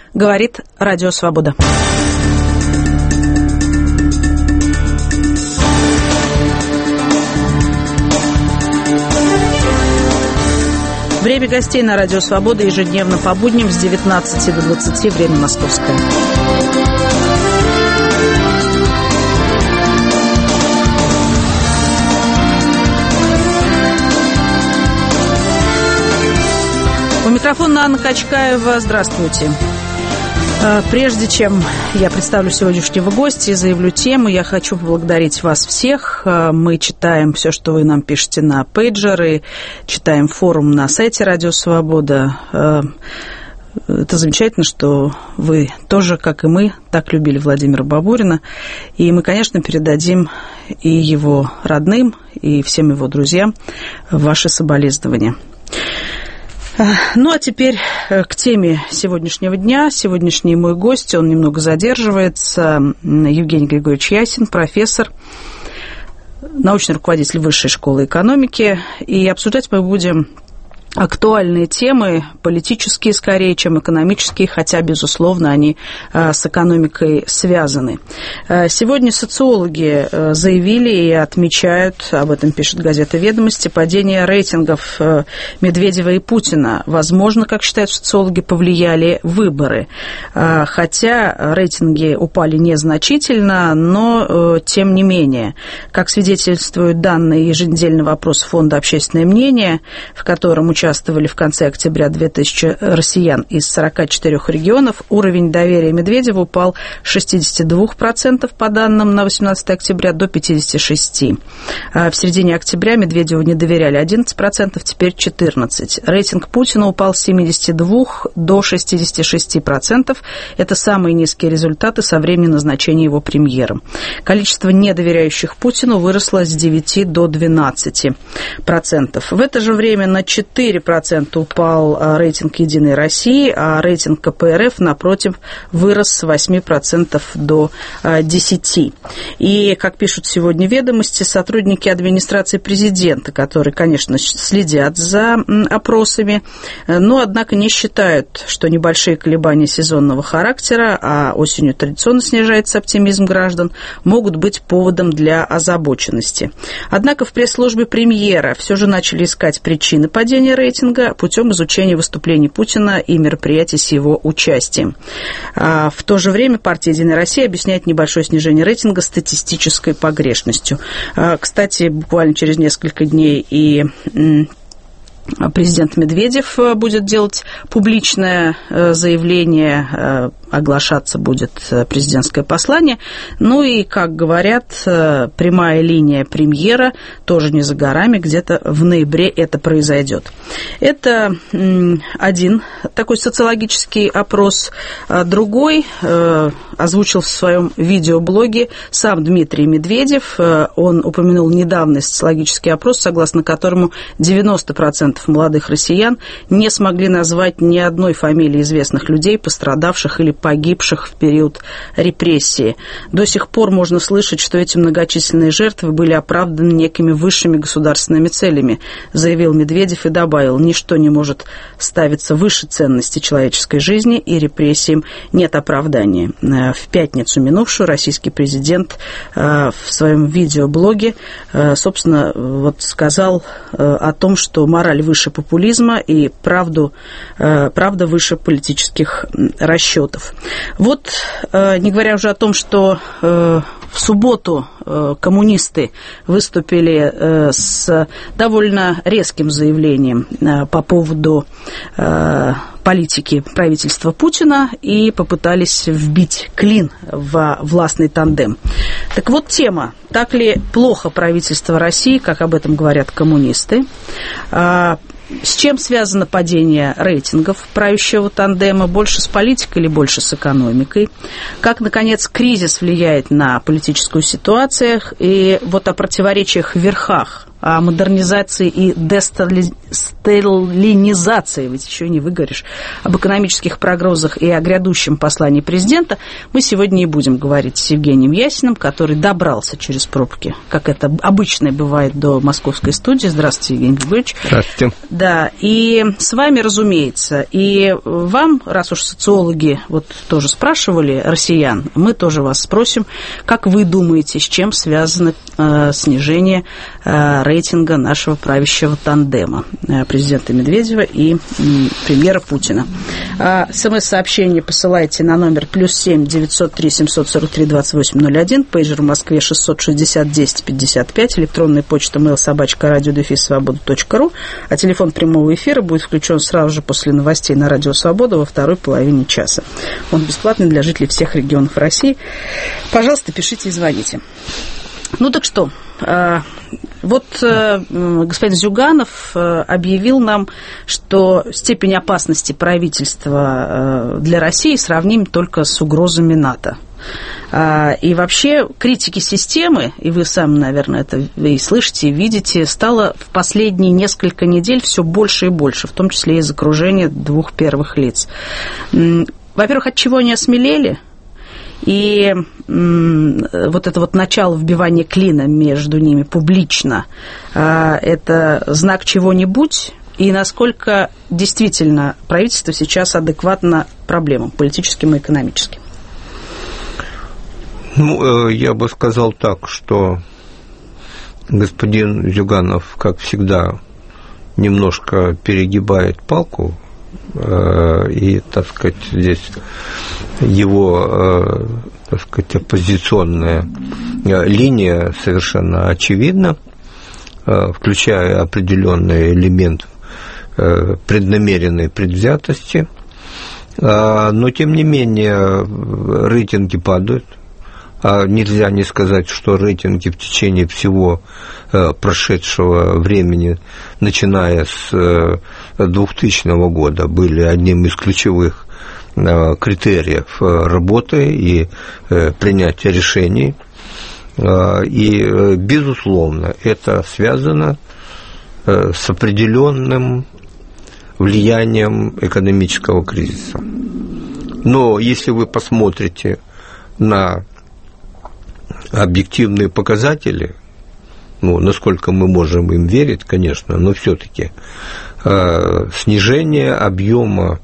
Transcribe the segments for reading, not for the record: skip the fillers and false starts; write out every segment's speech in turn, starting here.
Говорит Радио Свобода. Время гостей на Радио Свобода ежедневно по будням с 19 до 20, время московское. У микрофона Анна Качкаева. Здравствуйте. Прежде чем я представлю сегодняшнего гостя и заявлю тему, я хочу поблагодарить вас всех. Мы читаем все, что вы нам пишете на пейджеры, читаем форум на сайте Радио Свобода. Это замечательно, что вы тоже, как и мы, так любили Владимира Бабурина. И мы, конечно, передадим и его родным, и всем его друзьям ваши соболезнования. Ну, а теперь к теме сегодняшнего дня. Сегодняшний мой гость, он немного задерживается, Евгений Григорьевич Ясин, профессор, научный руководитель Высшей школы экономики. И обсуждать мы будем актуальные темы, политические скорее, чем экономические, хотя, безусловно, они с экономикой связаны. Сегодня социологи заявили и отмечают, об этом пишет газета «Ведомости», падение рейтингов Медведева и Путина. Возможно, как считают социологи, повлияли выборы. Хотя рейтинги упали незначительно, но тем не менее. Как свидетельствуют данные еженедельного опроса Фонда «Общественное мнение», в котором участвовали в конце октября 2000 россиян из 44 регионов, уровень доверия Медведеву упал с 62% по данным на 18 октября до 56%. В середине октября Медведеву не доверяли 11%, теперь 14%. Рейтинг Путина упал с 72% до 66%. Это самые низкие результаты со времени назначения его премьером. Количество недоверяющих Путину выросло с 9% до 12%. В это же время на 4% упал рейтинг «Единой России», а рейтинг КПРФ, напротив, вырос с 8% до 10%. И, как пишут сегодня «Ведомости», сотрудники администрации президента, которые, конечно, следят за опросами, но, однако, не считают, что небольшие колебания сезонного характера, а осенью традиционно снижается оптимизм граждан, могут быть поводом для озабоченности. Однако в пресс-службе премьера все же начали искать причины падения рейтинга путем изучения выступлений Путина и мероприятий с его участием. В то же время партия «Единая Россия» объясняет небольшое снижение рейтинга статистической погрешностью. Кстати, буквально через несколько дней и президент Медведев будет делать публичное заявление, оглашаться будет президентское послание. Ну и, как говорят, прямая линия премьера тоже не за горами, где-то в ноябре это произойдет. Это один такой социологический опрос. Другой озвучил в своем видеоблоге сам Дмитрий Медведев. Он упомянул недавний социологический опрос, согласно которому 90% молодых россиян не смогли назвать ни одной фамилии известных людей, пострадавших или погибших в период репрессии. До сих пор можно слышать, что эти многочисленные жертвы были оправданы некими высшими государственными целями, заявил Медведев и добавил: ничто не может ставиться выше ценности человеческой жизни, и репрессиям нет оправдания. В пятницу минувшую российский президент в своем видеоблоге, собственно, вот сказал о том, что мораль выше популизма и правда выше политических расчетов. Вот, не говоря уже о том, что в субботу коммунисты выступили с довольно резким заявлением по поводу политики правительства Путина и попытались вбить клин во властный тандем. Так вот, тема: так ли плохо правительство России, как об этом говорят коммунисты? С чем связано падение рейтингов правящего тандема? Больше с политикой или больше с экономикой? Как, наконец, кризис влияет на политическую ситуацию? И вот о противоречиях в верхах о модернизации и десталинизации, ведь еще не выговоришь, об экономических прогнозах и о грядущем послании президента, мы сегодня и будем говорить с Евгением Ясиным, который добрался через пробки, как это обычно бывает, до московской студии. Здравствуйте, Евгений Григорьевич. Здравствуйте. Да, и с вами, разумеется, и вам, раз уж социологи вот тоже спрашивали россиян, мы тоже вас спросим, как вы думаете, с чем связано снижение рейтинга нашего правящего тандема президента Медведева и премьера Путина. СМС-сообщение посылайте на номер +7 903 743 2801, пейджер в Москве 660 10 55, электронная почта mail@radio-svoboda.ru, а телефон прямого эфира будет включен сразу же после новостей на Радио Свобода во второй половине часа. Он бесплатный для жителей всех регионов России. Пожалуйста, пишите и звоните. Ну так что, вот господин Зюганов объявил нам, что степень опасности правительства для России сравним только с угрозами НАТО. И вообще критики системы, и вы сами, наверное, это и слышите, и видите, стало в последние несколько недель все больше и больше, в том числе из окружения двух первых лиц. Во-первых, от чего они осмелели? И вот это вот начало вбивания клина между ними публично, это знак чего-нибудь? И насколько действительно правительство сейчас адекватно проблемам политическим и экономическим? Ну, я бы сказал так, что господин Зюганов, как всегда, немножко перегибает палку, и, так сказать, здесь его, так сказать, оппозиционная линия совершенно очевидна, включая определенный элемент преднамеренной предвзятости, но, тем не менее, рейтинги падают. Нельзя не сказать, что рейтинги в течение всего прошедшего времени, начиная с 2000 года, были одним из ключевых критериев работы и принятия решений. И, безусловно, это связано с определенным влиянием экономического кризиса. Но если вы посмотрите на объективные показатели, ну, насколько мы можем им верить, конечно, но все-таки снижение объема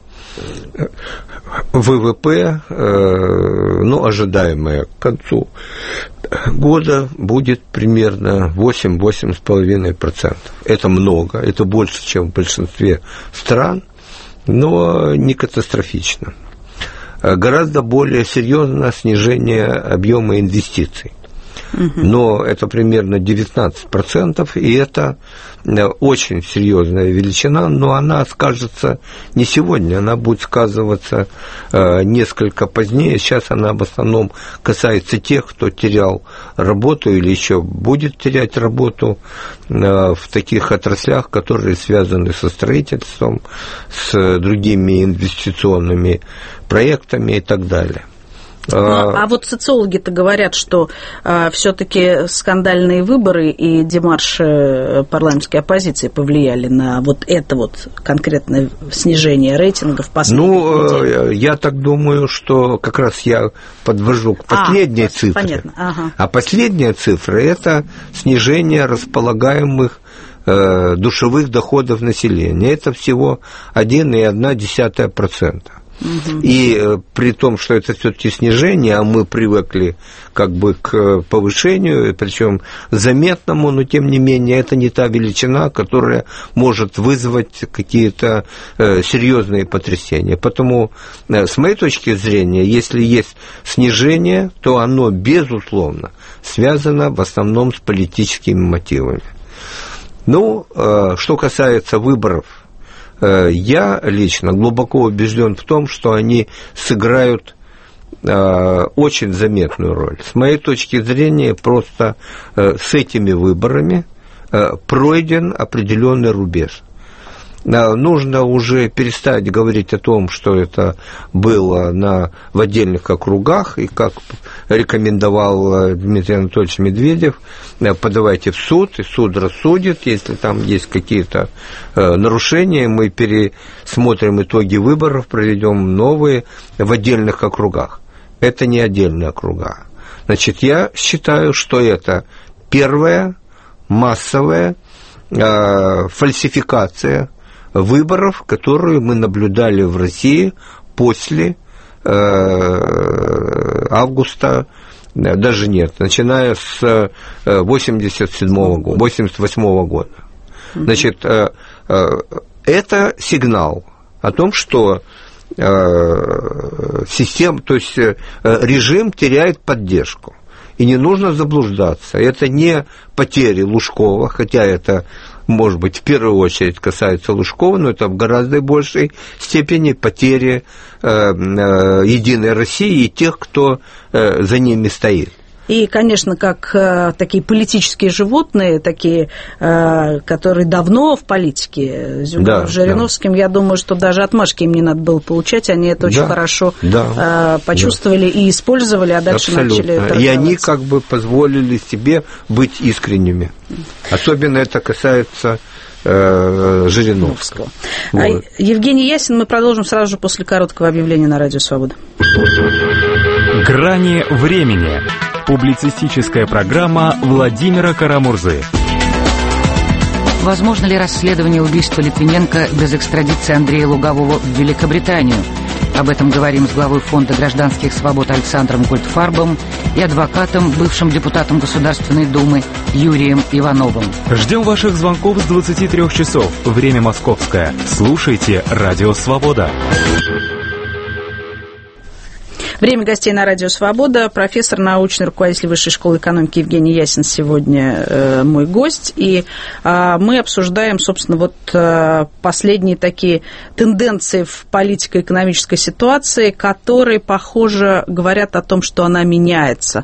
ВВП, ну, ожидаемое к концу года будет примерно 8-8,5%. Это много, это больше, чем в большинстве стран, но не катастрофично. Гораздо более серьезно снижение объема инвестиций. Но это примерно 19%, и это очень серьезная величина, но она скажется не сегодня, она будет сказываться несколько позднее. Сейчас она в основном касается тех, кто терял работу или еще будет терять работу в таких отраслях, которые связаны со строительством, с другими инвестиционными проектами и так далее. А вот социологи-то говорят, что все-таки скандальные выборы и демарш парламентской оппозиции повлияли на вот это вот конкретное снижение рейтинга в последние недели. Я так думаю, что как раз я подвожу к последней цифре. Понятно. Ага. А последняя цифра – это снижение располагаемых душевых доходов населения. Это всего 1,1%. И при том, что это все-таки снижение, а мы привыкли как бы к повышению, причем заметному, но тем не менее это не та величина, которая может вызвать какие-то серьезные потрясения. Потому, с моей точки зрения, если есть снижение, то оно, безусловно, связано в основном с политическими мотивами. Ну, что касается выборов, я лично глубоко убежден в том, что они сыграют очень заметную роль. С моей точки зрения, просто с этими выборами пройден определенный рубеж. нужно уже перестать говорить о том, что это было в отдельных округах, и как рекомендовал Дмитрий Анатольевич Медведев, подавайте в суд, и суд рассудит, если там есть какие-то нарушения, мы пересмотрим итоги выборов, проведем новые в отдельных округах. Это не отдельные округа. Значит, я считаю, что это первая массовая фальсификация выборов, которые мы наблюдали в России после августа, даже нет, начиная с 88 года. Значит, это сигнал о том, что система, то есть режим теряет поддержку. И не нужно заблуждаться. Это не потери Лужкова, хотя это, может быть, в первую очередь касается Лужкова, но это в гораздо большей степени потери Единой России и тех, кто за ними стоит. И, конечно, как такие политические животные, такие, которые давно в политике, Зюганов, Жириновским, я думаю, что даже отмашки им не надо было получать, они это очень хорошо почувствовали и использовали, а дальше начали торговаться. И они как бы позволили себе быть искренними. Особенно это касается Жириновского. Вот. Евгений Ясин, мы продолжим сразу же после короткого объявления на Радио Свобода. «Грани времени». Публицистическая программа Владимира Карамурзы. Возможно ли расследование убийства Литвиненко без экстрадиции Андрея Лугового в Великобританию? Об этом говорим с главой Фонда гражданских свобод Александром Гольдфарбом и адвокатом, бывшим депутатом Государственной Думы Юрием Ивановым. Ждем ваших звонков с 23 часов. Время московское. Слушайте «Радио Свобода». Время гостей на Радио Свобода. Профессор, научный руководитель Высшей школы экономики Евгений Ясин сегодня мой гость. И мы обсуждаем, собственно, вот последние такие тенденции в политико-экономической ситуации, которые, похоже, говорят о том, что она меняется.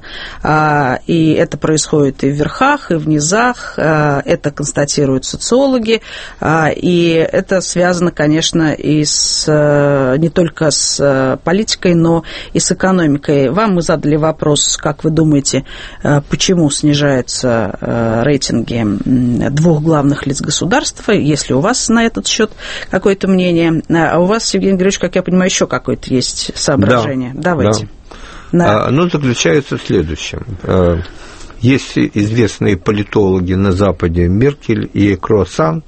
И это происходит и в верхах, и в низах. Это констатируют социологи. И это связано, конечно, и не только с политикой, но и с экономикой. Вам мы задали вопрос, как вы думаете, почему снижаются рейтинги двух главных лиц государства, если у вас на этот счет какое-то мнение. А у вас, Евгений Григорьевич, как я понимаю, еще какое-то есть соображение. Да, давайте. Да. Оно заключается в следующем. Есть известные политологи на Западе, Меркель и Круассан.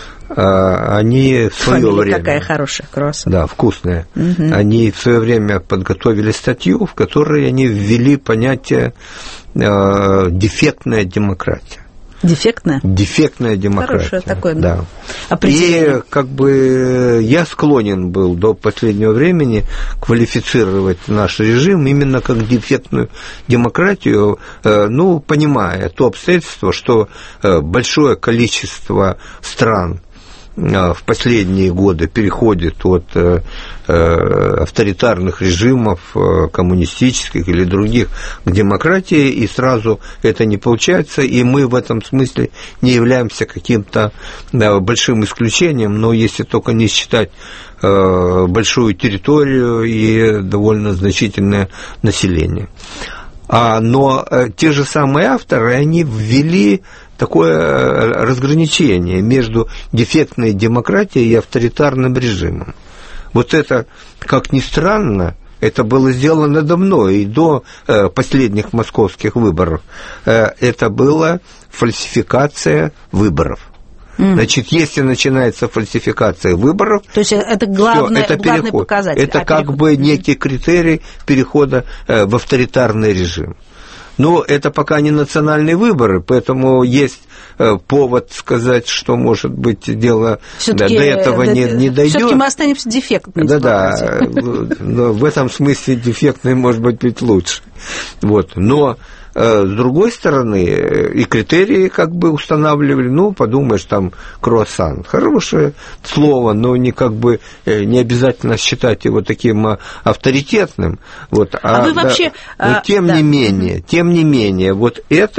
Они в свое время... какая хорошая, круассан. Да, вкусная. Угу. Они в свое время подготовили статью, в которой они ввели понятие дефектная демократия. Дефектная? Дефектная демократия. Хорошее такое, да. Определение. И как бы я склонен был до последнего времени квалифицировать наш режим именно как дефектную демократию, понимая то обстоятельство, что большое количество стран в последние годы переходит от авторитарных режимов, коммунистических или других, к демократии, и сразу это не получается, и мы в этом смысле не являемся каким-то большим исключением, но если только не считать большую территорию и довольно значительное население. Но те же самые авторы, они ввели такое разграничение между дефектной демократией и авторитарным режимом. Вот это, как ни странно, это было сделано давно, и до последних московских выборов. Это была фальсификация выборов. Значит, если начинается фальсификация выборов, то есть это главный показатель. Это как бы некий критерий перехода в авторитарный режим. Но это пока не национальные выборы, поэтому есть повод сказать, что, может быть, дело до этого не дойдет. Все-таки мы останемся дефектными. Да, но в этом смысле дефектный может быть лучше. Вот. Но с другой стороны, и критерии как бы устанавливали, подумаешь, там, круассан, хорошее слово, но не обязательно считать его таким авторитетным. Вот, вы вообще... Но тем не менее, вот это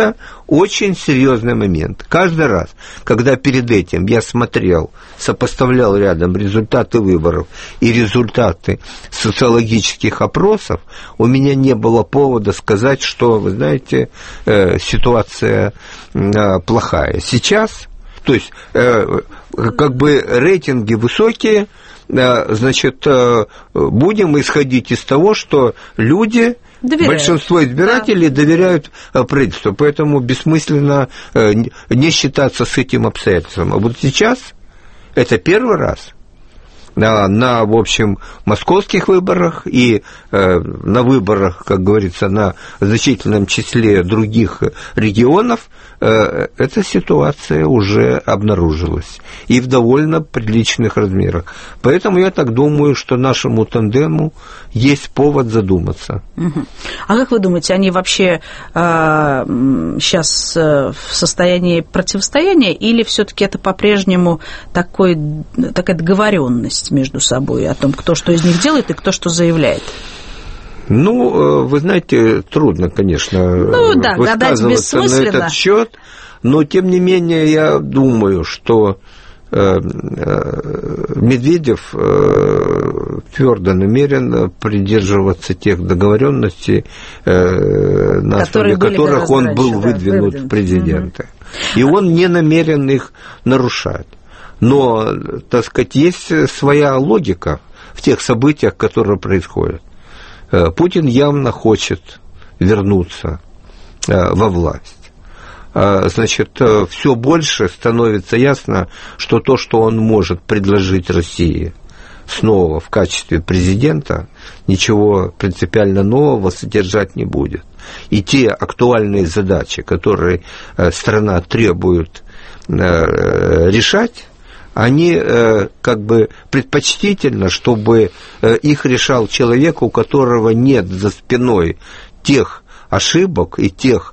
очень серьезный момент. Каждый раз, когда перед этим я смотрел, сопоставлял рядом результаты выборов и результаты социологических опросов, у меня не было повода сказать, что, вы знаете, ситуация плохая. Сейчас, то есть, как бы рейтинги высокие, значит, будем исходить из того, что люди... Доверяют. Большинство избирателей доверяют правительству, поэтому бессмысленно не считаться с этим обстоятельством. А вот сейчас это первый раз на, в общем, московских выборах и на выборах, как говорится, на значительном числе других регионов эта ситуация уже обнаружилась и в довольно приличных размерах. Поэтому я так думаю, что нашему тандему есть повод задуматься. Угу. А как вы думаете, они вообще сейчас в состоянии противостояния или все-таки это по-прежнему такая договоренность между собой о том, кто что из них делает и кто что заявляет? Ну, вы знаете, трудно, конечно, высказываться на этот счет, но, тем не менее, я думаю, что Медведев твердо намерен придерживаться тех договоренностей, на основе которых он был выдвинут в президенты. И он не намерен их нарушать. Но, так сказать, есть своя логика в тех событиях, которые происходят. Путин явно хочет вернуться во власть. Значит, все больше становится ясно, что то, что он может предложить России снова в качестве президента, ничего принципиально нового содержать не будет. И те актуальные задачи, которые страна требует решать, они как бы предпочтительно, чтобы их решал человек, у которого нет за спиной тех ошибок и тех...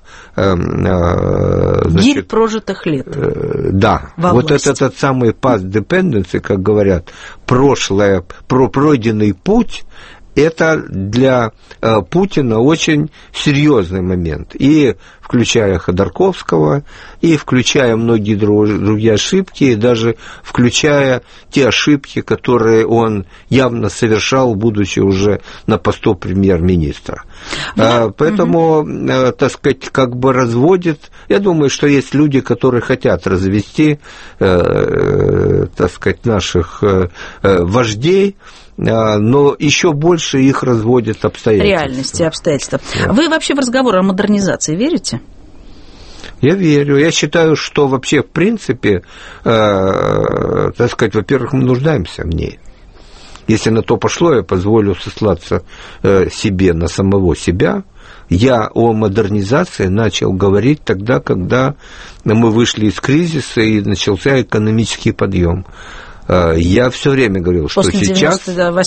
Гиль прожитых лет. Да, вот этот самый past dependency, как говорят, прошлое, пройденный путь, это для Путина очень серьезный момент. И включая Ходорковского, и включая многие другие ошибки, и даже включая те ошибки, которые он явно совершал, будучи уже на посту премьер-министра. Поэтому, так сказать, как бы разводит. Я думаю, что есть люди, которые хотят развести, так сказать, наших вождей, но еще больше их разводят обстоятельства. Реальности, обстоятельства. Да. Вы вообще в разговор о модернизации верите? Я верю. Я считаю, что вообще, в принципе, так сказать, во-первых, мы нуждаемся в ней. Если на то пошло, я позволю сослаться себе на самого себя. Я о модернизации начал говорить тогда, когда мы вышли из кризиса и начался экономический подъем. Я все время говорил, что сейчас,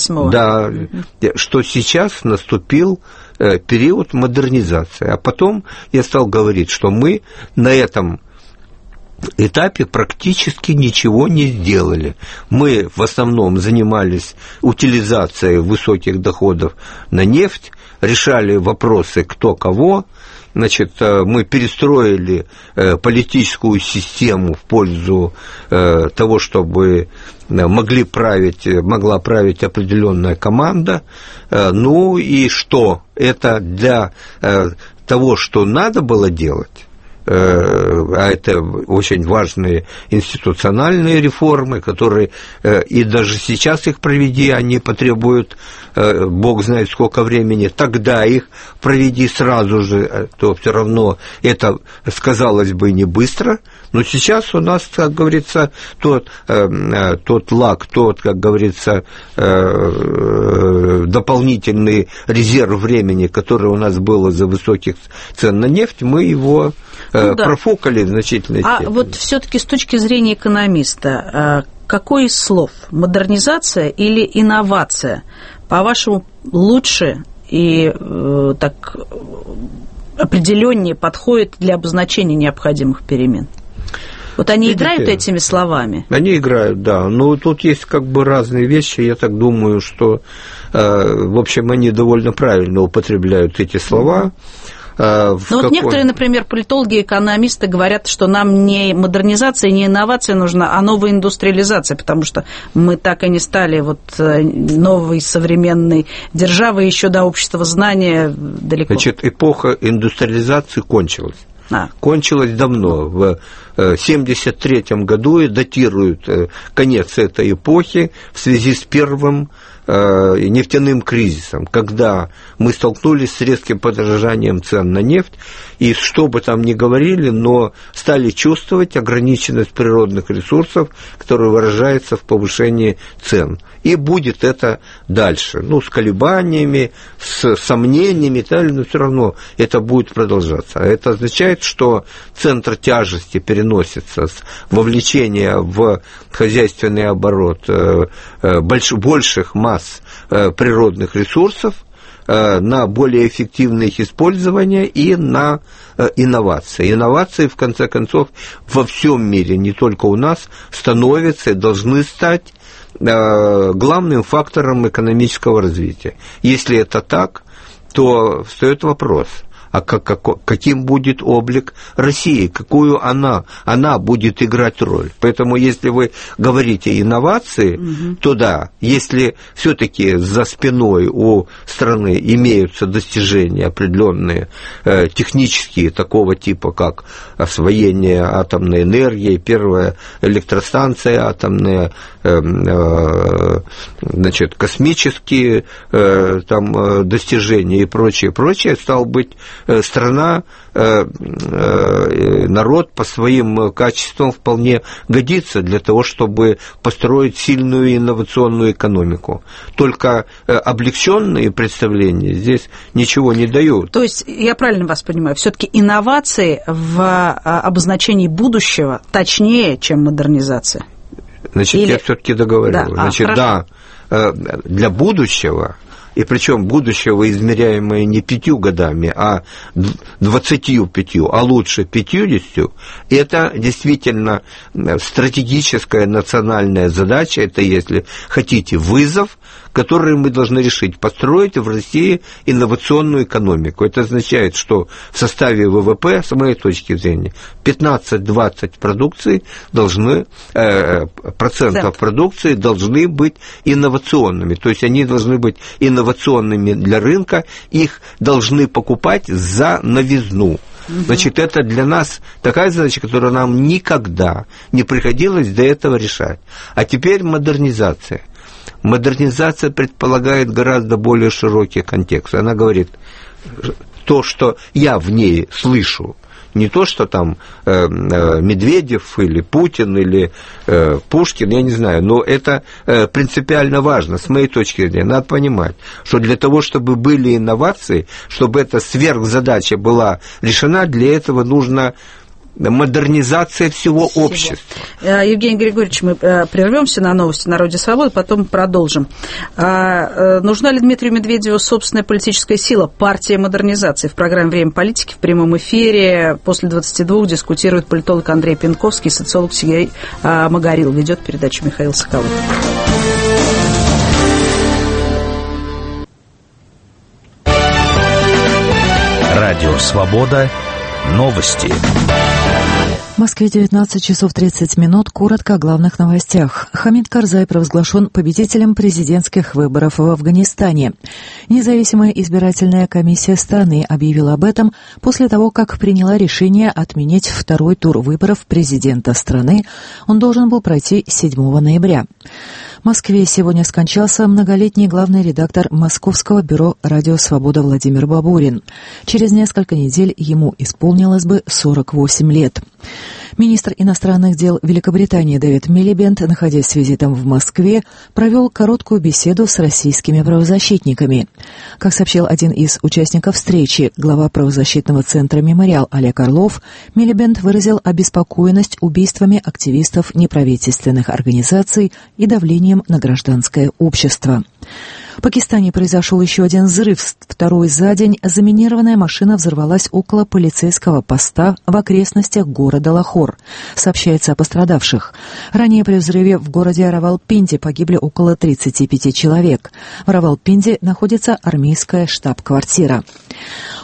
что сейчас наступил период модернизации. А потом я стал говорить, что мы на этом этапе практически ничего не сделали. Мы в основном занимались утилизацией высоких доходов на нефть, решали вопросы кто кого. Значит, мы перестроили политическую систему в пользу того, чтобы могла править определенная команда. Ну и что? Это для того, что надо было делать, а это очень важные институциональные реформы, которые и даже сейчас их проведи, они потребуют бог знает сколько времени, тогда их проведи сразу же, то все равно это сказалось бы не быстро, но сейчас у нас, как говорится, тот лаг, как говорится, дополнительный резерв времени, который у нас был из-за высоких цен на нефть, мы его профукали в значительной степени. А вот все-таки с точки зрения экономиста, какой из слов, модернизация или инновация, по-вашему, лучше и так определеннее подходит для обозначения необходимых перемен? Вот они играют этими словами? Они играют, да. Но тут есть как бы разные вещи. Я так думаю, что, в общем, они довольно правильно употребляют эти слова. Вот некоторые, например, политологи и экономисты говорят, что нам не модернизация, не инновация нужна, а новая индустриализация, потому что мы так и не стали вот новой современной державой еще до общества знания далеко. Значит, эпоха индустриализации кончилась. Кончилась давно. В 1973 году и датируют конец этой эпохи в связи с первым нефтяным кризисом, когда мы столкнулись с резким подорожанием цен на нефть, и что бы там ни говорили, но стали чувствовать ограниченность природных ресурсов, которая выражается в повышении цен. И будет это дальше, с колебаниями, с сомнениями, но все равно это будет продолжаться. А это означает, что центр тяжести переносится с вовлечения в хозяйственный оборот больших масс природных ресурсов на более эффективное их использование и на инновации. Инновации, в конце концов, во всем мире, не только у нас, становятся и должны стать главным фактором экономического развития. Если это так, то встает вопрос, а каким будет облик России, какую она будет играть роль. Поэтому, если вы говорите инновации, то да, если все-таки за спиной у страны имеются достижения определенные технические такого типа, как освоение атомной энергии, первая электростанция атомная, космические достижения и прочее, стало быть, страна, народ по своим качествам вполне годится для того, чтобы построить сильную инновационную экономику. Только облегченные представления здесь ничего не дают. То есть, я правильно вас понимаю, все-таки инновации в обозначении будущего точнее, чем модернизация? Значит, я все-таки договорил. Для будущего, и причем будущего, измеряемое не 5 годами, а 25, а лучше 50, это действительно стратегическая национальная задача, это, если хотите, вызов, который мы должны решить, построить в России инновационную экономику. Это означает, что в составе ВВП, с моей точки зрения, 15-20% процентов продукции должны быть инновационными. То есть они должны быть инновационными для рынка, их должны покупать за новизну. Значит, это для нас такая задача, которую нам никогда не приходилось до этого решать. А теперь модернизация. Модернизация предполагает гораздо более широкий контекст. Она говорит, то, что я в ней слышу, не то, что там Медведев или Путин или Пушкин, я не знаю, но это принципиально важно, с моей точки зрения. Надо понимать, что для того, чтобы были инновации, чтобы эта сверхзадача была решена, для этого нужно модернизация всего общества. Евгений Григорьевич, мы прервемся на новости на Радио Свобода, потом продолжим. Нужна ли Дмитрию Медведеву собственная политическая сила, партия модернизации? В программе «Время политики» в прямом эфире после 22 дискутирует политолог Андрей Пенковский, социолог Сергей Магарил. Ведет передачу Михаил Соколов. Радио «Свобода». Новости. В Москве 19 часов 30 минут. Коротко о главных новостях. Хамид Карзай провозглашен победителем президентских выборов в Афганистане. Независимая избирательная комиссия страны объявила об этом после того, как приняла решение отменить второй тур выборов президента страны. Он должен был пройти 7 ноября. В Москве сегодня скончался многолетний главный редактор Московского бюро «Радио Свобода» Владимир Бабурин. Через несколько недель ему исполнилось бы 48 лет. Министр иностранных дел Великобритании Дэвид Милибенд, находясь с визитом в Москве, провел короткую беседу с российскими правозащитниками. Как сообщил один из участников встречи, глава правозащитного центра «Мемориал» Олег Орлов, Милибенд выразил обеспокоенность убийствами активистов неправительственных организаций и давлением на гражданское общество. В Пакистане произошел еще один взрыв. Второй за день заминированная машина взорвалась около полицейского поста в окрестностях города Лахор. Сообщается о пострадавших. Ранее при взрыве в городе Равалпинди погибли около 35 человек. В Равалпинди находится армейская штаб-квартира.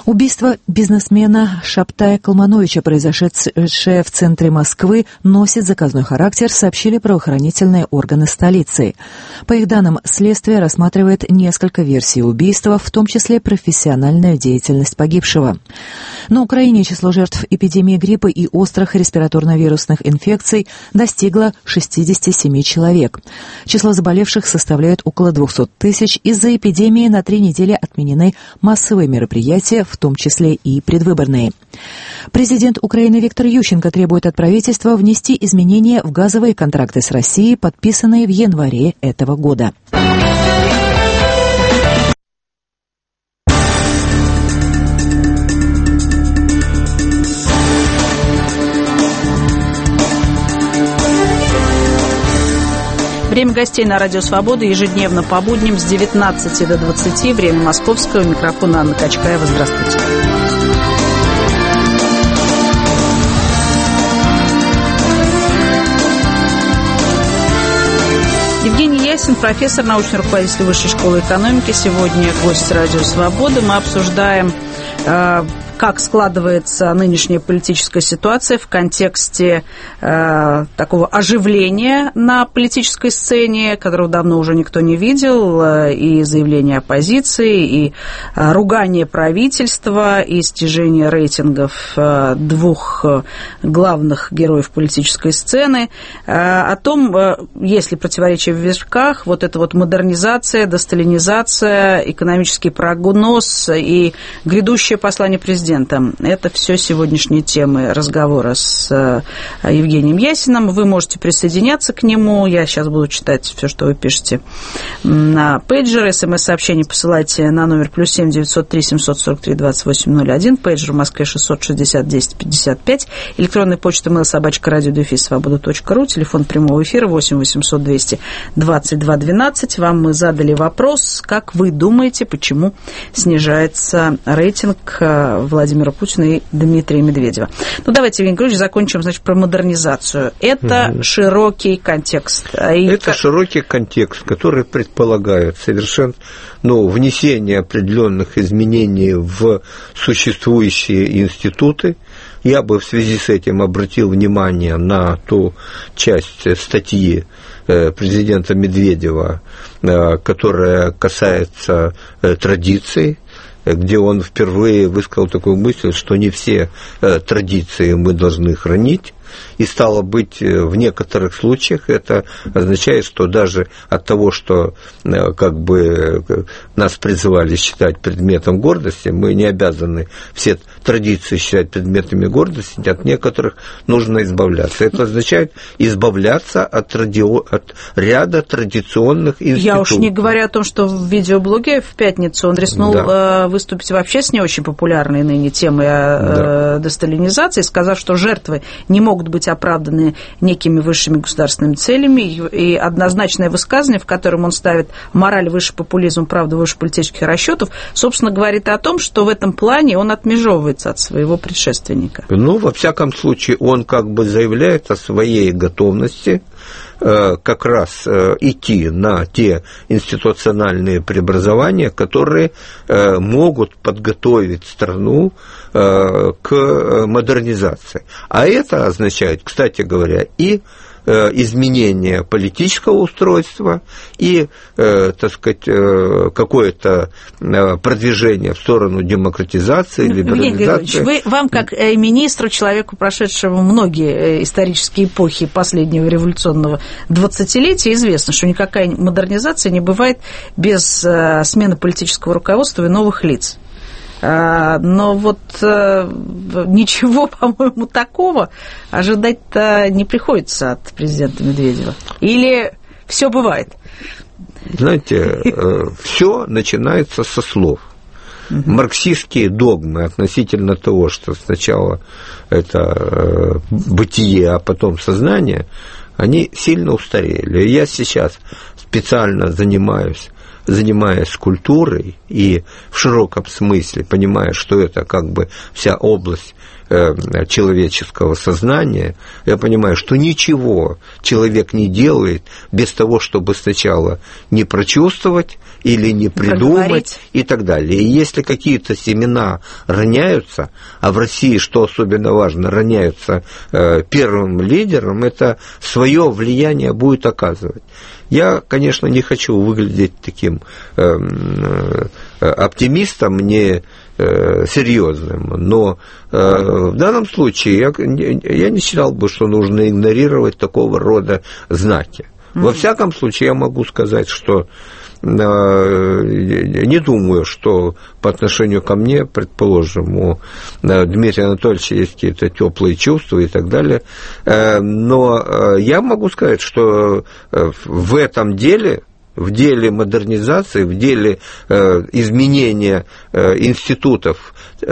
Убийство бизнесмена Шаптая Калмановича, произошедшее в центре Москвы, носит заказной характер, сообщили правоохранительные органы столицы. По их данным, следствие рассматривает несколько версий убийства, в том числе профессиональную деятельность погибшего. На Украине число жертв эпидемии гриппа и острых респираторно-вирусных инфекций достигло 67 человек. Число заболевших составляет около 200 тысяч. Из-за эпидемии на 3 недели отменены массовые мероприятия, в том числе и предвыборные. Президент Украины Виктор Ющенко требует от правительства внести изменения в газовые контракты с Россией, подписанные в январе этого года. Время гостей на Радио Свобода ежедневно по будням с 19 до 20. Время московского. Микрофон Анна Качкаева. Здравствуйте. Евгений Ясин, профессор, научный руководитель Высшей школы экономики. Сегодня гость Радио Свобода. Мы обсуждаем, как складывается нынешняя политическая ситуация в контексте такого оживления на политической сцене, которого давно уже никто не видел, и заявления оппозиции, и ругание правительства, и снижение рейтингов двух главных героев политической сцены, о том, есть ли противоречия в верхах, вот эта вот модернизация, десталинизация, экономический прогноз и грядущее послание президента. Это все сегодняшние темы разговора с Евгением Ясиным. Вы можете присоединяться к нему. Я сейчас буду читать все, что вы пишете на пейджер. СМС-сообщение посылайте на номер +7 903 743 2801. Пейджер в Москве 660 10 55. Электронная почта mail@radio-svoboda.ru. Телефон прямого эфира 8 800 200 22 12. Вам мы задали вопрос, как вы думаете, почему снижается рейтинг Владимира Путина и Дмитрия Медведева. Ну, давайте, Евгений Григорьевич, закончим, значит, про модернизацию. Это широкий контекст. Это широкий контекст, который предполагает совершенно, внесение определенных изменений в существующие институты. Я бы в связи с этим обратил внимание на ту часть статьи президента Медведева, которая касается традиций, где он впервые высказал такую мысль, что не все традиции мы должны хранить, и стало быть, в некоторых случаях это означает, что даже от того, что как бы нас призывали считать предметом гордости, мы не обязаны все традиции считать предметами гордости, от некоторых нужно избавляться. Это означает избавляться от ряда традиционных институтов. Я уж не говорю о том, что в видеоблоге в пятницу он рискнул выступить вообще с не очень популярной ныне темой десталинизации, сказав, что жертвы не могут быть оправданы некими высшими государственными целями, и однозначное высказывание, в котором он ставит мораль выше популизма, правду выше политических расчетов, собственно, говорит о том, что в этом плане он отмежевывается от своего предшественника. Во всяком случае, он как бы заявляет о своей готовности как раз идти на те институциональные преобразования, которые могут подготовить страну к модернизации. А это означает, кстати говоря, и изменение политического устройства и, так сказать, какое-то продвижение в сторону демократизации, либерализации. Вам, как министру, человеку, прошедшему многие исторические эпохи последнего революционного 20-летия, известно, что никакая модернизация не бывает без смены политического руководства и новых лиц. Но вот ничего, по-моему, такого ожидать-то не приходится от президента Медведева. Или все бывает? Знаете, все начинается со слов. Марксистские догмы относительно того, что сначала это бытие, а потом сознание, они сильно устарели. Я сейчас специально занимаясь культурой и в широком смысле, понимая, что это как бы вся область человеческого сознания, я понимаю, что ничего человек не делает без того, чтобы сначала не прочувствовать или не придумать и так далее. И если какие-то семена роняются, а в России, что особенно важно, роняются первым лидером, это свое влияние будет оказывать. Я, конечно, не хочу выглядеть таким оптимистом, не серьезным, но в данном случае я не считал бы, что нужно игнорировать такого рода знаки. Во всяком случае, я могу сказать, что не думаю, что по отношению ко мне, предположим, у Дмитрия Анатольевича есть какие-то теплые чувства и так далее, но я могу сказать, что в этом деле, в деле модернизации, в деле изменения институтов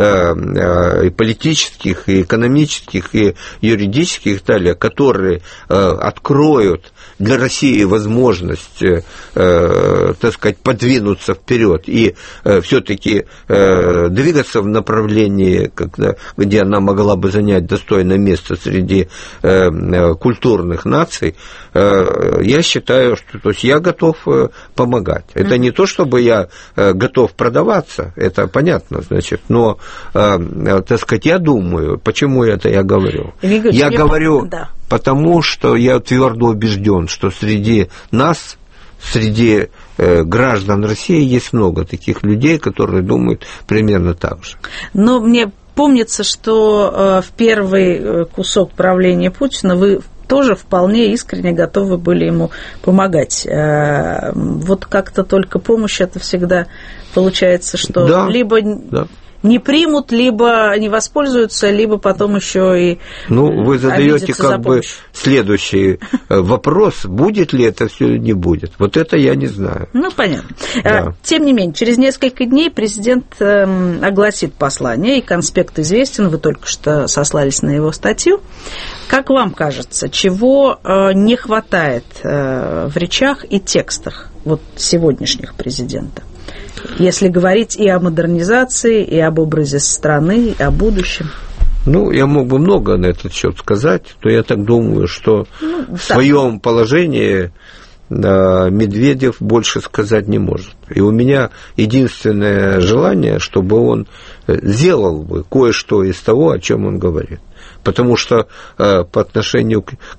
и политических, и экономических, и юридических и так далее, которые откроют для России возможность, так сказать, подвинуться вперед и все-таки двигаться в направлении, где она могла бы занять достойное место среди культурных наций, я считаю, что то есть я готов помогать. Это не то, чтобы я готов продаваться, это понятно, значит, но, так сказать, я думаю, почему это я говорю? Я говорю, потому что я твердо убежден, что среди нас, среди граждан России есть много таких людей, которые думают примерно так же. Но мне помнится, что в первый кусок правления Путина вы тоже вполне искренне готовы были ему помогать. Вот как-то только помощь, это всегда получается, что либо не примут, либо не воспользуются, либо потом еще и вы задаете как бы следующий вопрос, будет ли это все или не будет. Вот это я не знаю. Понятно. Да. Тем не менее, через несколько дней президент огласит послание, и конспект известен, вы только что сослались на его статью. Как вам кажется, чего не хватает в речах и текстах сегодняшних президента? Если говорить и о модернизации, и об образе страны, и о будущем. Я мог бы много на этот счет сказать, но я так думаю, что в своем положении Медведев больше сказать не может. И у меня единственное желание, чтобы он сделал бы кое-что из того, о чем он говорит. Потому что по отношению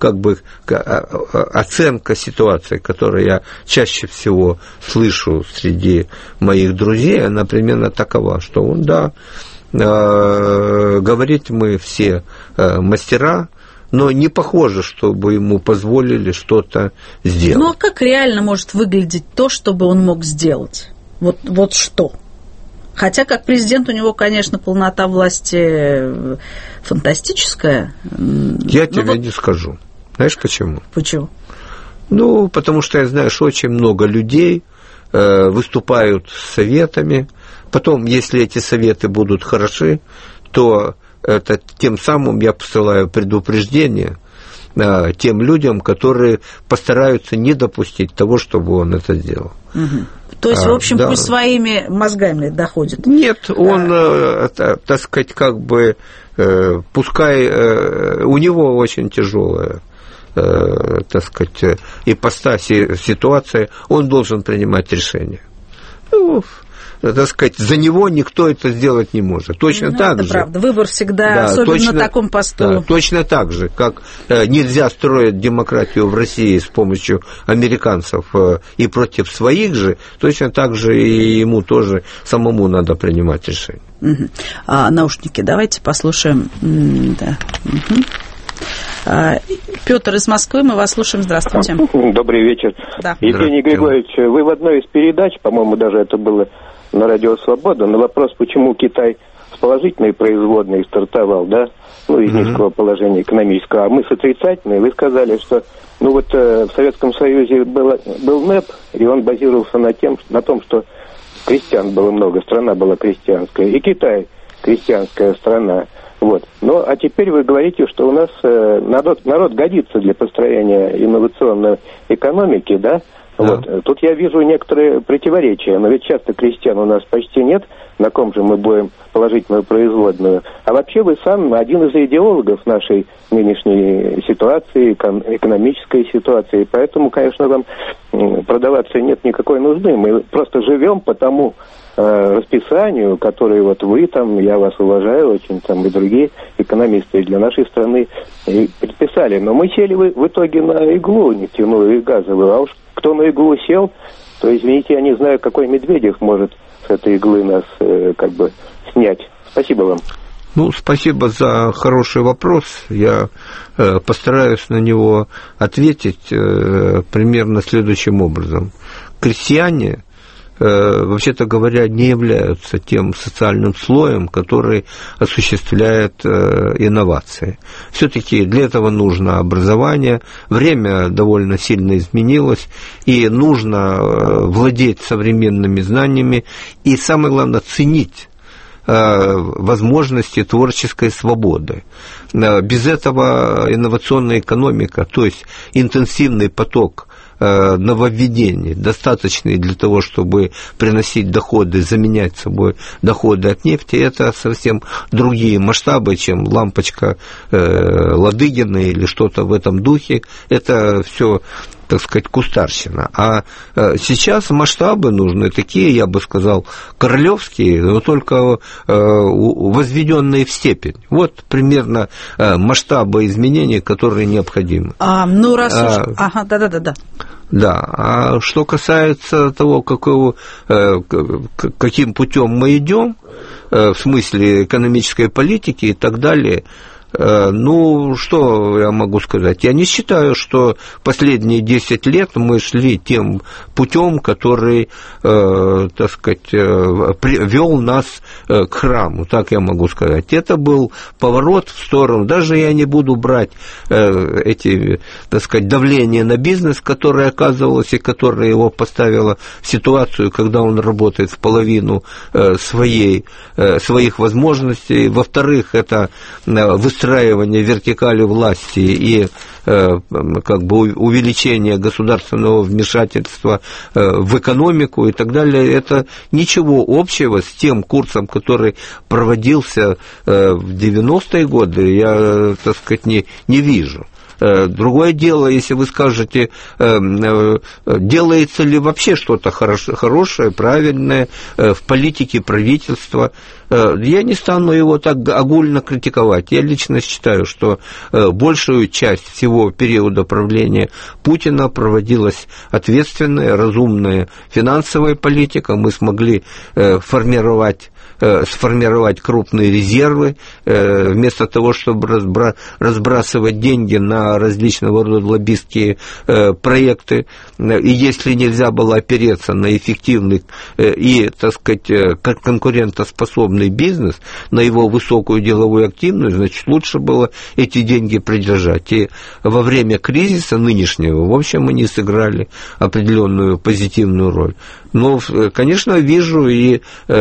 оценка ситуации, которую я чаще всего слышу среди моих друзей, она примерно такова, что он, говорить мы все мастера, но не похоже, чтобы ему позволили что-то сделать. А как реально может выглядеть то, чтобы он мог сделать? Вот что? Хотя, как президент, у него, конечно, полнота власти фантастическая. Я тебе не скажу. Знаешь, почему? Почему? Потому что я знаю, что очень много людей выступают с советами. Потом, если эти советы будут хороши, то это тем самым я посылаю предупреждение тем людям, которые постараются не допустить того, чтобы он это сделал. То есть, в общем, пусть своими мозгами доходит. Нет, он, так сказать, пускай у него очень тяжелая, так сказать, ипостась ситуация, он должен принимать решения. Так сказать, за него никто это сделать не может. Точно так же. Правда. Выбор всегда, особенно на таком посту. Точно так же, как нельзя строить демократию в России с помощью американцев и против своих же, точно так же и ему тоже самому надо принимать решение. Наушники давайте послушаем. Петр из Москвы, мы вас слушаем. Здравствуйте. Добрый вечер. Евгений Григорьевич, вы в одной из передач, по-моему, даже это было на Радио Свобода, на вопрос, почему Китай с положительной производной стартовал, из низкого положения экономического, а мы с отрицательной, вы сказали, что в Советском Союзе был НЭП, и он базировался на том, что крестьян было много, страна была крестьянская, и Китай крестьянская страна. А теперь вы говорите, что у нас народ годится для построения инновационной экономики, Вот. Тут я вижу некоторые противоречия, но ведь часто крестьян у нас почти нет, на ком же мы будем положительную производную. А вообще вы сам один из идеологов нашей нынешней ситуации, экономической ситуации, поэтому, конечно, вам продаваться нет никакой нужды. Мы просто живем по тому расписанию, которое вот вы там, я вас уважаю очень, там и другие экономисты для нашей страны предписали. Но мы сели в итоге на иглу нефтяную и газовую, а уж кто на иглу сел, то, извините, я не знаю, какой Медведев может с этой иглы нас как бы снять. Спасибо вам. Ну, спасибо за хороший вопрос. Я постараюсь на него ответить примерно следующим образом. Крестьяне, вообще-то говоря, не являются тем социальным слоем, который осуществляет инновации. Все-таки для этого нужно образование, время довольно сильно изменилось, и нужно владеть современными знаниями, и самое главное, ценить возможности творческой свободы. Без этого инновационная экономика, то есть интенсивный поток нововведений, достаточный для того, чтобы приносить доходы, заменять собой доходы от нефти, это совсем другие масштабы, чем лампочка Ладыгина или что-то в этом духе. Это все, так сказать, кустарщина. А сейчас масштабы нужны такие, я бы сказал, королевские, но только возведенные в степень. Вот примерно масштабы изменений, которые необходимы. Ну, раз уж... Ага, да. Да, а что касается того, каким путем мы идем, в смысле экономической политики и так далее, ну, что я могу сказать? Я не считаю, что последние 10 лет мы шли тем путем, который, так сказать, вел нас к храму, так я могу сказать. Это был поворот в сторону, даже я не буду брать эти, так сказать, давления на бизнес, которое оказывалось и которое его поставило в ситуацию, когда он работает в половину своих возможностей. Во-вторых, это выстраивание вертикали власти и как бы увеличение государственного вмешательства в экономику и так далее, это ничего общего с тем курсом, который проводился в 90-е годы, я, так сказать, не вижу. Другое дело, если вы скажете, делается ли вообще что-то хорошее, правильное в политике правительства, я не стану его так огульно критиковать. Я лично считаю, что большую часть всего периода правления Путина проводилась ответственная, разумная финансовая политика. Мы смогли сформировать крупные резервы, вместо того, чтобы разбрасывать деньги на различного рода лоббистские проекты. И если нельзя было опереться на эффективный и, так сказать, конкурентоспособный бизнес, на его высокую деловую активность, значит, лучше было эти деньги придержать. И во время кризиса нынешнего, в общем, они сыграли определенную позитивную роль. Но, конечно, вижу и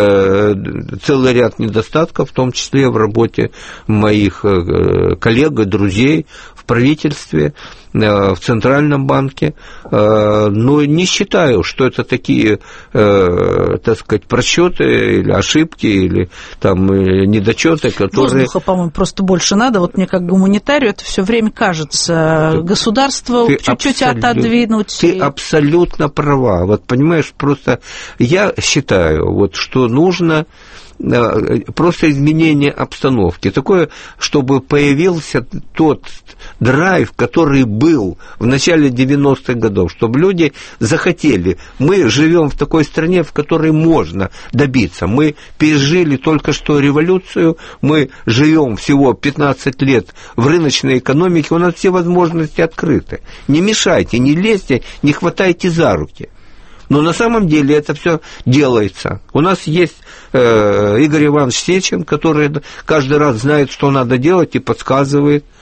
целый ряд недостатков, в том числе в работе моих коллег и друзей в правительстве, в Центральном банке, но не считаю, что это такие, так сказать, просчеты или ошибки, или там недочеты, которые... Воздуха, по-моему, просто больше надо. Вот мне как гуманитарию это все время кажется. Государство чуть-чуть отодвинуть. Ты абсолютно права. Вот понимаешь, просто я считаю, вот, что нужно просто изменение обстановки, такое, чтобы появился тот драйв, который был в начале 90-х годов, чтобы люди захотели. Мы живем в такой стране, в которой можно добиться. Мы пережили только что революцию, мы живем всего 15 лет в рыночной экономике, у нас все возможности открыты. Не мешайте, не лезьте, не хватайте за руки. Но на самом деле это все делается. У нас есть Игорь Иванович Сечин, который каждый раз знает, что надо делать, и подсказывает.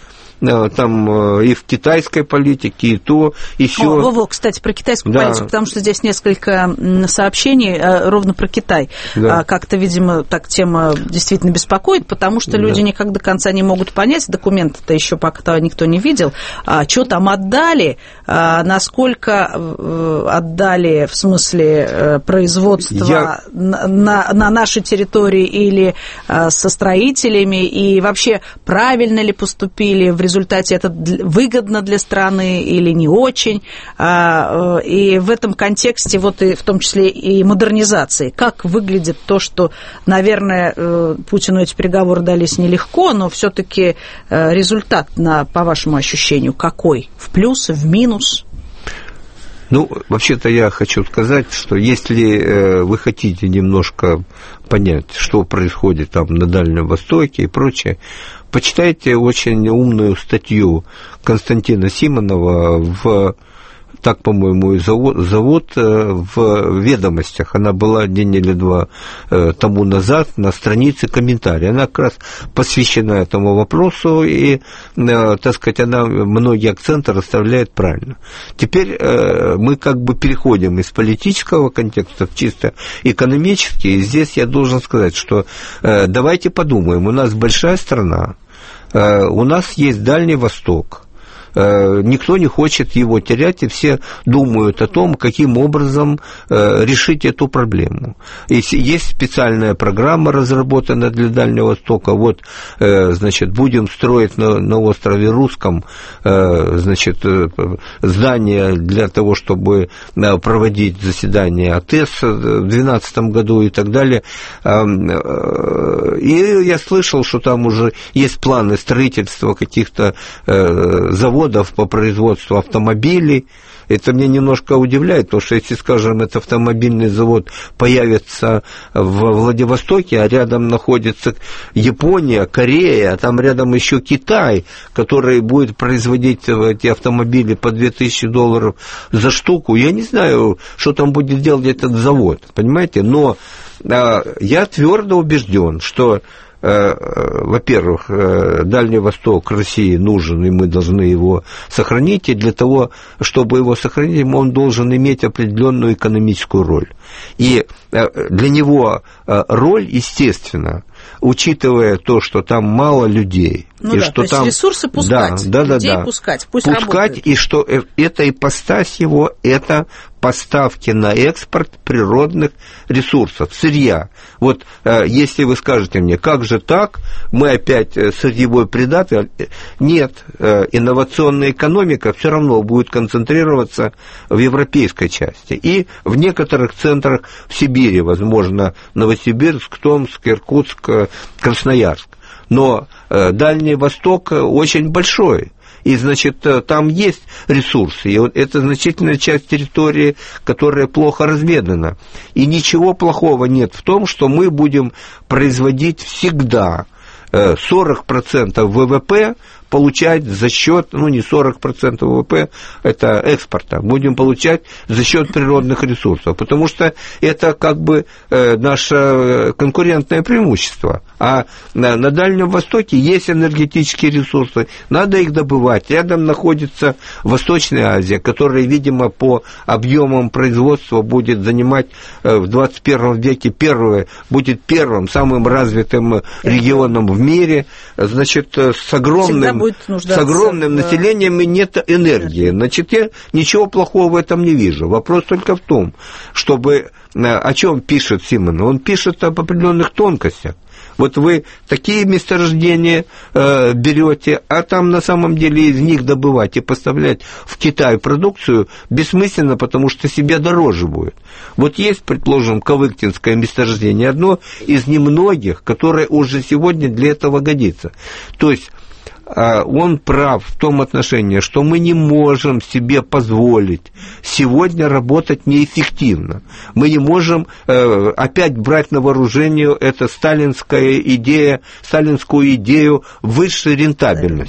там и в китайской политике, и то, и сё. Во-во, кстати, про китайскую политику, потому что здесь несколько сообщений ровно про Китай. Да. Как-то, видимо, так тема действительно беспокоит, потому что люди никак до конца не могут понять, документы-то еще пока никто не видел, что там отдали, насколько отдали, в смысле, производства на нашей территории или со строителями, и вообще правильно ли поступили, в результате это выгодно для страны или не очень, и в этом контексте, вот и в том числе и модернизации, как выглядит то, что, наверное, Путину эти переговоры дались нелегко, но все-таки результат, по вашему ощущению, какой? В плюс, в минус? Ну, вообще-то я хочу сказать, что если вы хотите немножко понять, что происходит там на Дальнем Востоке и прочее, почитайте очень умную статью Константина Симонова так, по-моему, и завод в «Ведомостях». Она была день или два тому назад на странице комментария. Она как раз посвящена этому вопросу, и, так сказать, она многие акценты расставляет правильно. Теперь мы как бы переходим из политического контекста в чисто экономический, и здесь я должен сказать, что давайте подумаем, у нас большая страна, у нас есть Дальний Восток, никто не хочет его терять, и все думают о том, каким образом решить эту проблему. И есть специальная программа, разработанная для Дальнего Востока. Вот, значит, будем строить на острове Русском, значит, здание для того, чтобы проводить заседания АТЭС в 2012 году и так далее. И я слышал, что там уже есть планы строительства каких-то заводов по производству автомобилей. Это меня немножко удивляет, потому что если, скажем, этот автомобильный завод появится в Владивостоке, а рядом находится Япония, Корея, а там рядом еще Китай, который будет производить эти автомобили по $2000 за штуку, я не знаю, что там будет делать этот завод, понимаете? Но я твердо убежден, что во-первых, Дальний Восток России нужен, и мы должны его сохранить, и для того, чтобы его сохранить, он должен иметь определенную экономическую роль. И для него роль, естественно, учитывая то, что там мало людей, ну и да, что то есть там ресурсы пускать, людей пускать, пусть работают. И что это ипостась его, это поставки на экспорт природных ресурсов, сырья. Вот если вы скажете мне, как же так, мы опять сырьевой придаток, нет, инновационная экономика все равно будет концентрироваться в европейской части и в некоторых центрах в Сибири, возможно, Новосибирск, Томск, Иркутск, Красноярск. Но Дальний Восток очень большой. И, значит, там есть ресурсы, и вот это значительная часть территории, которая плохо разведана. И ничего плохого нет в том, что мы будем производить всегда 40% ВВП получать за счет, ну не 40% ВВП, это экспорта, будем получать за счет природных ресурсов, потому что это как бы наше конкурентное преимущество. А на Дальнем Востоке есть энергетические ресурсы, надо их добывать. Рядом находится Восточная Азия, которая, видимо, по объемам производства будет занимать в 21 веке будет первым, самым развитым регионом в мире, значит, с огромным населением и нет энергии. Значит, я ничего плохого в этом не вижу. Вопрос только в том, чтобы... О чем пишет Симон? Он пишет об определенных тонкостях. Вот вы такие месторождения берете, а там на самом деле из них добывать и поставлять в Китай продукцию бессмысленно, потому что себе дороже будет. Вот есть, предположим, Ковыктинское месторождение, одно из немногих, которое уже сегодня для этого годится. То есть он прав в том отношении, что мы не можем себе позволить сегодня работать неэффективно. Мы не можем опять брать на вооружение эту сталинскую идею высшей рентабельности.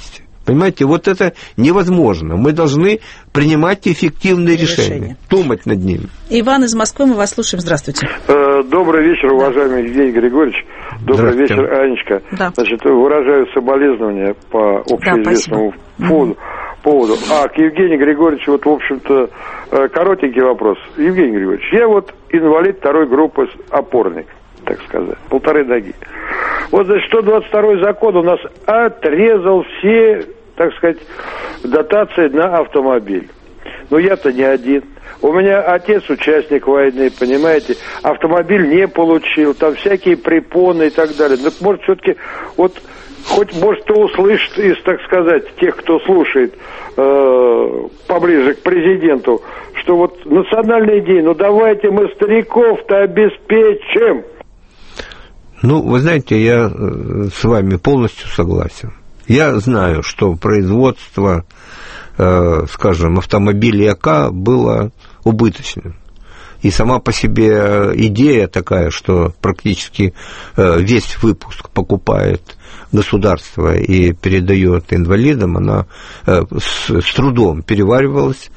Понимаете, вот это невозможно. Мы должны принимать эффективные решения, думать над ними. Иван из Москвы, мы вас слушаем. Здравствуйте. Добрый вечер, уважаемый Евгений Григорьевич. Добрый вечер, Анечка. Да. Значит, выражаю соболезнования по общеизвестному поводу. К Евгению Григорьевичу, вот, в общем-то, коротенький вопрос. Евгений Григорьевич, я вот инвалид второй группы, опорник, так сказать, 1,5 ноги. Вот, значит, 122-й закон у нас отрезал все, так сказать, дотации на автомобиль. Но я-то не один. У меня отец участник войны, понимаете, автомобиль не получил, там всякие препоны и так далее. Ну, может, все-таки, вот, хоть, может, кто услышит из, так сказать, тех, кто слушает поближе к президенту, что вот национальный день, ну, давайте мы стариков-то обеспечим. Ну, вы знаете, я с вами полностью согласен. Я знаю, что производство, скажем, автомобилей АК было убыточным. И сама по себе идея такая, что практически весь выпуск покупает государство и передает инвалидам, она с трудом переваривалась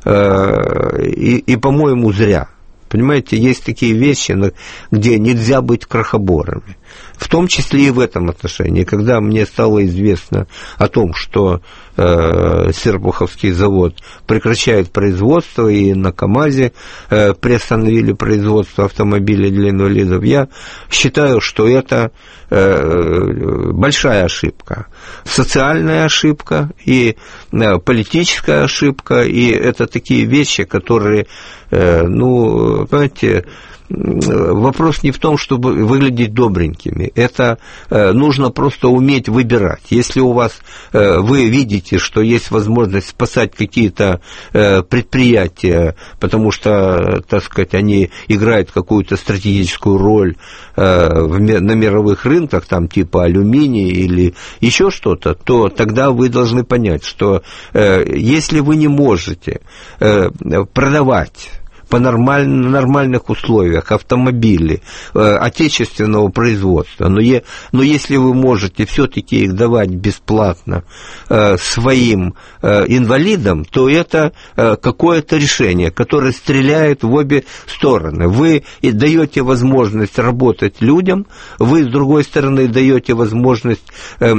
и, по-моему, зря. Понимаете, есть такие вещи, где нельзя быть крохоборами. В том числе и в этом отношении. Когда мне стало известно о том, что Серпуховский завод прекращает производство, и на КАМАЗе приостановили производство автомобилей для инвалидов, я считаю, что это большая ошибка. Социальная ошибка и политическая ошибка, и это такие вещи, которые, ну, понимаете, вопрос не в том, чтобы выглядеть добренькими. Это нужно просто уметь выбирать. Если у вас, вы видите, что есть возможность спасать какие-то предприятия, потому что, так сказать, они играют какую-то стратегическую роль на мировых рынках, там типа алюминий или еще что-то, то тогда вы должны понять, что если вы не можете продавать по нормальных условиях автомобили отечественного производства, но если вы можете все-таки их давать бесплатно своим инвалидам, то это какое-то решение, которое стреляет в обе стороны. Вы даете возможность работать людям, вы, с другой стороны, даете возможность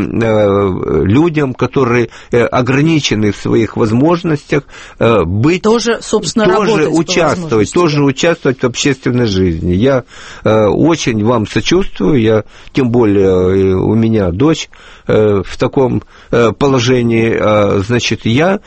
людям, которые ограничены в своих возможностях, быть тоже, собственно, тоже участвовать в общественной жизни. Я очень вам сочувствую, тем более у меня дочь в таком положении, значит, я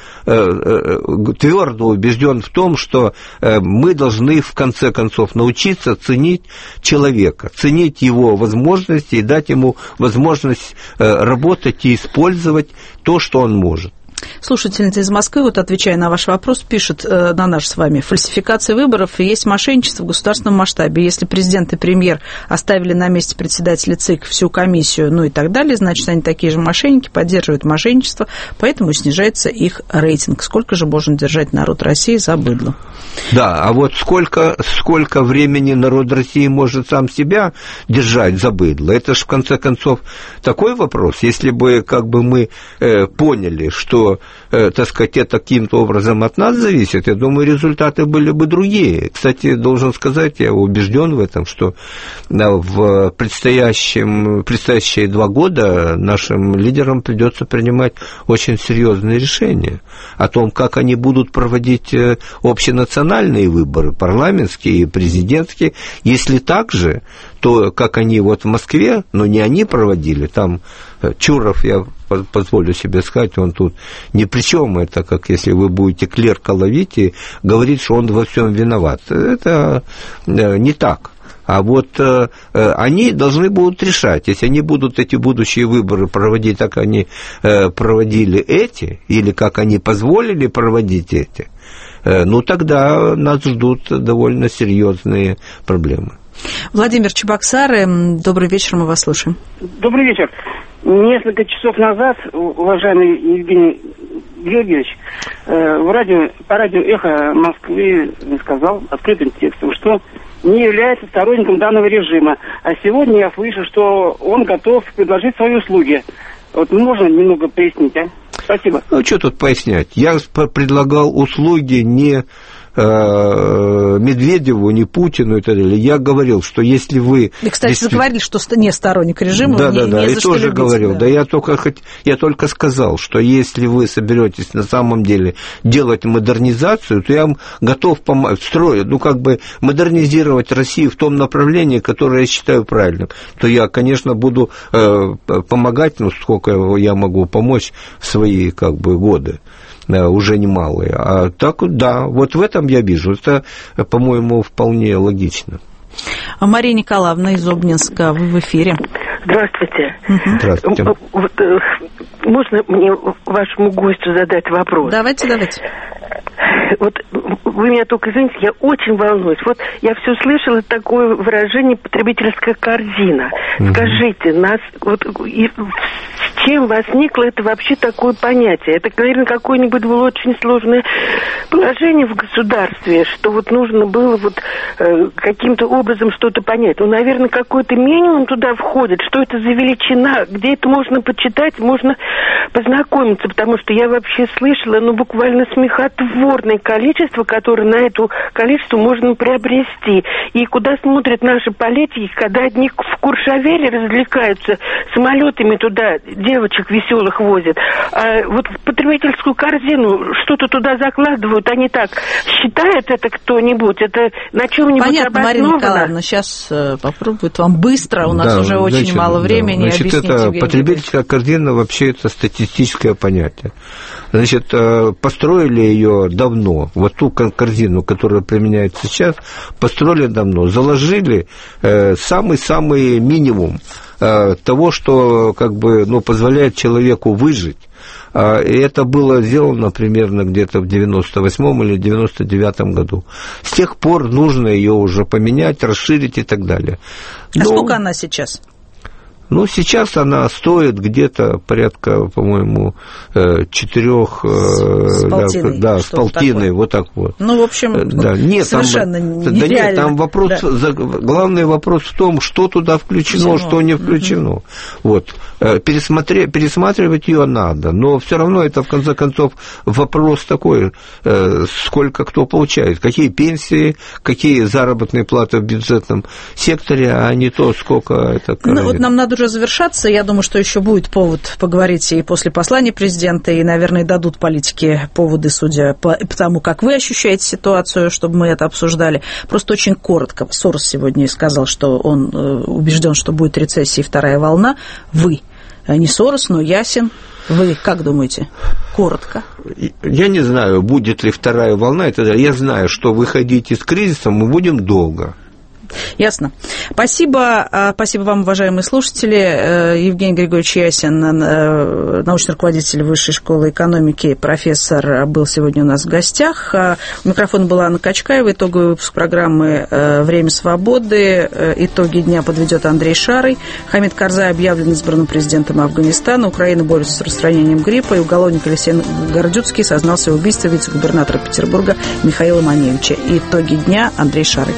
твердо убежден в том, что мы должны в конце концов научиться ценить человека, ценить его возможности и дать ему возможность работать и использовать то, что он может. Слушательница из Москвы, вот отвечая на ваш вопрос, пишет на наш с вами: фальсификация выборов и есть мошенничество в государственном масштабе. Если президент и премьер оставили на месте председателя ЦИК всю комиссию, ну и так далее, значит, они такие же мошенники, поддерживают мошенничество, поэтому снижается их рейтинг. Сколько же можно держать народ России за быдло? Да, а вот сколько времени народ России может сам себя держать за быдло? Это же, в конце концов, такой вопрос. Если бы мы поняли, что, так сказать, это каким-то образом от нас зависит, я думаю, результаты были бы другие. Кстати, должен сказать, я убежден в этом, что в предстоящие 2 года нашим лидерам придется принимать очень серьезные решения о том, как они будут проводить общенациональные выборы, парламентские и президентские. Если так же, то как они вот в Москве, но не они проводили, там Чуров, я позволю себе сказать, он тут ни при чем, это как если вы будете клерка ловить и говорить, что он во всем виноват. Это не так. А вот они должны будут решать, если они будут эти будущие выборы проводить, так они проводили эти, или как они позволили проводить эти, ну тогда нас ждут довольно серьезные проблемы. Владимир Чебоксары, добрый вечер, мы вас слушаем. Добрый вечер. Несколько часов назад, уважаемый Евгений Георгиевич, по радио «Эхо Москвы» сказал открытым текстом, что не является сторонником данного режима. А сегодня я слышу, что он готов предложить свои услуги. Вот можно немного пояснить, а? Спасибо. Ну, что тут пояснять? Я предлагал услуги не Медведеву, не Путину и так далее. Я говорил, что если вы... И, кстати, заговорили, что не сторонник режима, да, и тоже говорил. Да, я только сказал, что если вы соберетесь на самом деле делать модернизацию, то я вам готов строить, модернизировать Россию в том направлении, которое я считаю правильным. То я, конечно, буду помогать, сколько я могу помочь в свои годы. Уже немалые. А так, да, вот в этом я вижу. Это, по-моему, вполне логично. Мария Николаевна из Обнинска, вы в эфире. Здравствуйте. Здравствуйте. Можно мне вашему гостю задать вопрос? Давайте. Вот вы меня только извините, я очень волнуюсь. Вот я все слышала такое выражение «потребительская корзина». Скажите, с чем возникло это вообще такое понятие? Это, наверное, какое-нибудь было очень сложное положение в государстве, что вот нужно было каким-то образом что-то понять. Наверное, какой-то минимум туда входит. Что это за величина? Где это можно почитать, можно познакомиться? Потому что я вообще слышала, буквально смехотворное количество, которое на это количество можно приобрести. И куда смотрят наши политики, когда одни в Куршавере развлекаются, самолетами туда девочек веселых возят, а вот в потребительскую корзину что-то туда закладывают, они так считают это кто-нибудь, это на чем-нибудь понятно, обосновано? Мария Николаевна, сейчас попробует вам быстро, у нас уже очень мало времени. Значит, это потребительская корзина, вообще это статистическое понятие. Значит, построили ее давно, вот ту корзину, которая применяется сейчас, построили давно, заложили самый-самый минимум того, что позволяет человеку выжить. И это было сделано примерно где-то в 98-м или 99-м году. С тех пор нужно ее уже поменять, расширить и так далее. Сколько она сейчас? Сейчас она стоит где-то порядка, по-моему, 4... с полтиной, вот так вот. В общем, совершенно нереально. Нет, там вопрос, главный вопрос в том, что туда включено, что не включено. Вот. Пересматривать ее надо, но все равно это, в конце концов, вопрос такой, сколько кто получает, какие пенсии, какие заработные платы в бюджетном секторе, а не то, сколько это... нам надо уже завершаться. Я думаю, что еще будет повод поговорить и после послания президента, и, наверное, дадут политики поводы, судя по тому, как вы ощущаете ситуацию, чтобы мы это обсуждали. Просто очень коротко. Сорос сегодня сказал, что он убежден, что будет рецессия и вторая волна. Вы, не Сорос, но Ясин. Вы как думаете? Коротко. Я не знаю, будет ли вторая волна. Я знаю, что выходить из кризиса мы будем долго. Ясно. Спасибо вам, уважаемые слушатели. Евгений Григорьевич Ясин, научный руководитель Высшей школы экономики, профессор, был сегодня у нас в гостях. У микрофона была Анна Качкаева. Итоговый выпуск программы «Время свободы». Итоги дня подведет Андрей Шарый. Хамид Карзай объявлен избранным президентом Афганистана. Украина борется с распространением гриппа. И уголовник Алексей Гордюцкий сознался в убийстве вице-губернатора Петербурга Михаила Маневича. Итоги дня Андрей Шарый.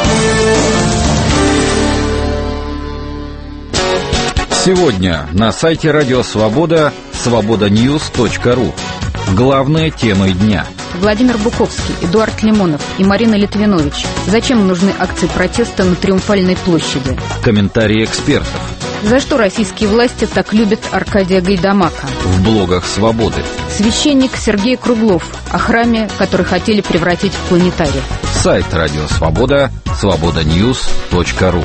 Сегодня на сайте Радио Свобода свободаньюз.ру. Главные темы дня. Владимир Буковский, Эдуард Лимонов и Марина Литвинович. Зачем нужны акции протеста на Триумфальной площади? Комментарии экспертов. За что российские власти так любят Аркадия Гайдамака? В блогах «Свободы». Священник Сергей Круглов о храме, который хотели превратить в планетарий. Сайт Радио Свобода свободаньюз.ру.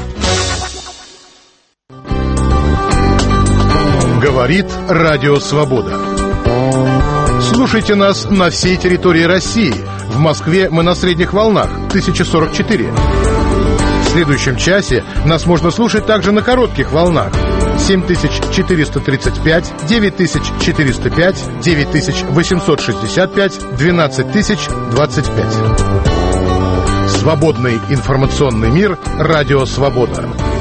Говорит Радио Свобода. Слушайте нас на всей территории России. В Москве мы на средних волнах 1044. В следующем часе нас можно слушать также на коротких волнах 7435, 9405, 9865, 12025. Свободный информационный мир. Радио Свобода.